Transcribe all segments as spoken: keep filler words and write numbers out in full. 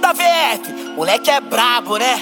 da V F, moleque é brabo, né?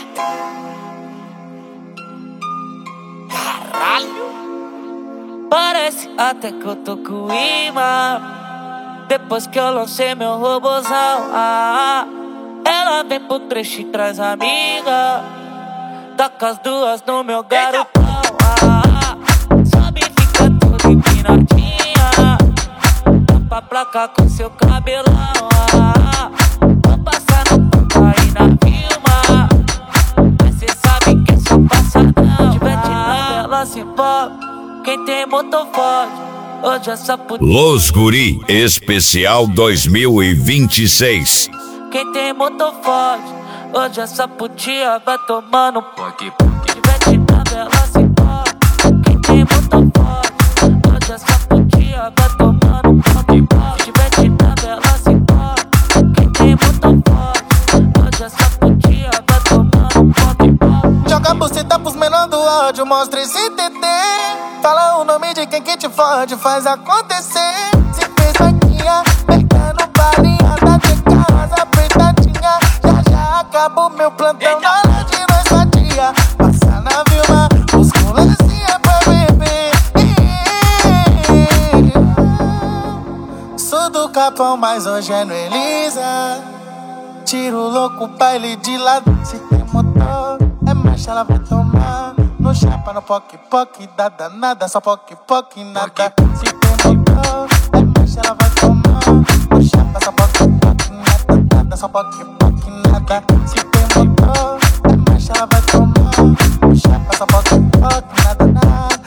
Caralho. Parece até que eu tô com imã. Depois que eu lancei meu robozão, ah, ela vem pro trecho e traz amiga. Taca as duas no meu garotão, ah, sobe e fica toda empinadinha. Tapa a placa com seu cabelão, ah, vou passar no ponto aí na Vilma. Mas cê sabe que é só passadão. Tiver de nada, ela se envolve. Quem tem motor forte, hoje essa puta. Los Guri Especial dois mil e vinte e seis. Quem tem motor forte, hoje essa putinha vai tomando poque poque. Tiver de nada, ela se envolve. Quem tem motor forte, hoje essa putinha vai tomando poque poque. Tiver de nada, ela se envolve. Quem tem motor forte, hoje essa putinha vai tomando poque poque. Joga a buceta pros menor do áudio, mostra esse T T. Fala o nome de quem que te fode, faz acontecer. Se fez vaquinha, pegando balinha, anda de casa apertadinha. Já já acabou meu plantão na hora de nós fatia. Passa na Vilma, os culancinha pra beber. Sou do Capão, mas hoje é no Elisa. Tiro louco, baile de lado. Se tem motor, é marcha, ela vai tomar. No chapa, no poque, poque, da danada, só poque, poque, nada. Se tem motor, é marcha, ela vai tomar. No chapa, só poque, poque, nada, nada, só poque, poque, nada. Se tem motor, é marcha, ela vai tomar. No chapa, só poque, poque, nada, nada.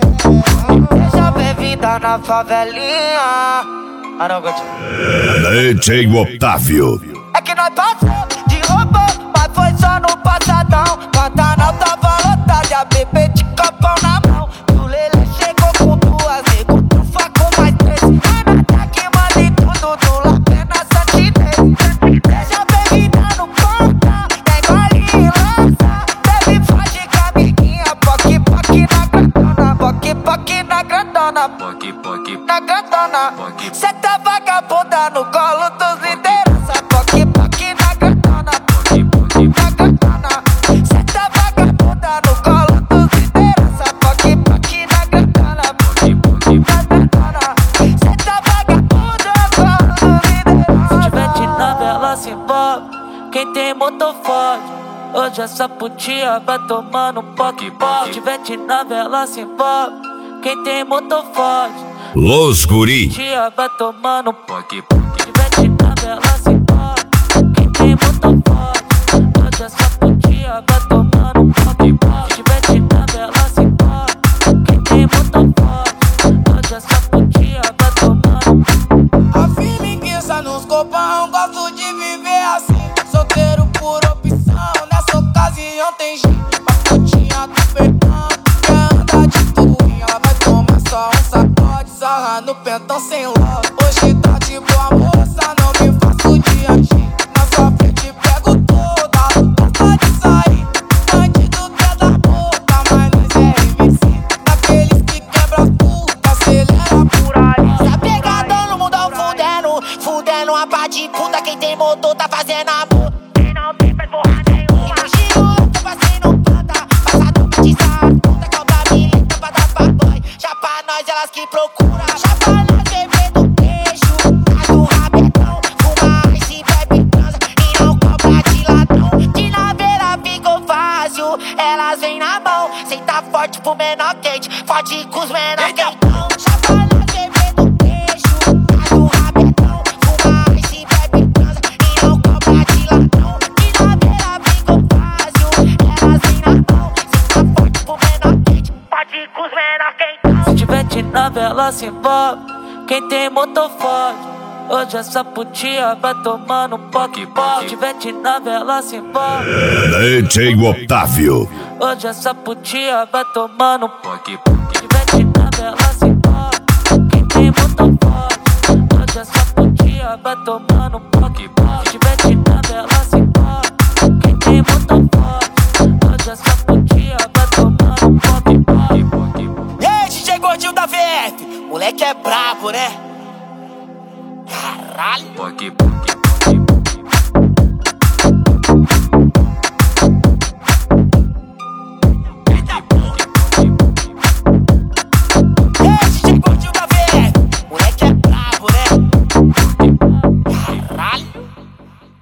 Seja bem-vinda na favelinha. Ah, não, continua. D J Otávio. É que nós passamos de roupa, mas foi só no passadão. Pantanal tava lotado e a bebê de copão na mão. E o Lelê chegou com duas, nego, trufa com mais três. Renata que manda em tudo, do Lapé na Santinês. Seja bem-vinda no ponta, pega ali e lança. Bebe foge com a amiguinha, poque, poque na grandona. Poque, poque na grandona. Poque, poque na grandona. Cê tá vagabunda no colo dos liderança. Poque, poque na grandona. Poque, poque na grandona. Cê tá vagabunda no colo dos liderança. Poque, poque na grandona. Poque, poque na grandona. Cê tá vagabunda no colo dos liderança. Se tiver de nave, ela se envolve. Quem tem motor forte, hoje essa putinha vai tomando poque, poque. Se tiver de nave, ela se envolve. Quem tem motor forte, Los Guri. tia vai tomando poque poque. Tiver de nada, ela se envolve. Quem tem motor forte, hoje essa putinha vai tomando poque poque. Tiver de nada, ela se envolve. Quem tem motor forte, hoje essa putinha vai tomando. A firmigueza nos copão, gosto de viver assim. Solteiro por opção, nessa ocasião tem gente. Pacotinha do perdão, quer andar de tuinha. Ela vai tomar só um sacode, sarra no pentão sem love. Hoje tá de boa moça, não me faço de agir. Na sua frente pego toda, gosta de sair. Bandido quer dar boca, mas nós é M C. Daqueles que quebra tudo, acelera por aí. Se a pegadão no mundão fudendo, fudendo a pá de puta. Quem tem motor tá fazendo amor. Quem não tem faz porra nenhuma. Imagina o que eu passei no planta. Passador pra te sarrar, puta cobra milita pra dar pra boy. Já pra nós elas que procura. Já pra nós beber do queijo, traz do rabetão. Fuma ice, bebe transa e não cobra de ladrão. De naveira ficou fácil, elas vêm na mão. Senta forte pro menor quente, forte com os menor quentão. Já pra nós beber do queijo, traz do rabetão. Fuma ice, bebe transa e não cobra de ladrão. De naveira ficou fácil, elas vêm na mão. Senta forte pro menor quente, forte com os menor quentão. Se tiver de nave, ela se envolve. Quem tem motor forte, hoje essa putinha vai tomando poque poque. Se tiver de nave, ela se envolve. D J Otávio. Hoje essa putinha vai tomando poque poque. Se tiver de nave, ela se envolve. Quem tem motor forte, hoje essa putinha vai tomando poque poque. Se tiver de nave, ela se envolve. Quem tem motor forte, hoje essa putinha vai tomando poque poque. E aí, D J Gordinho da V F, moleque é brabo, né? Caralho. Poque poque.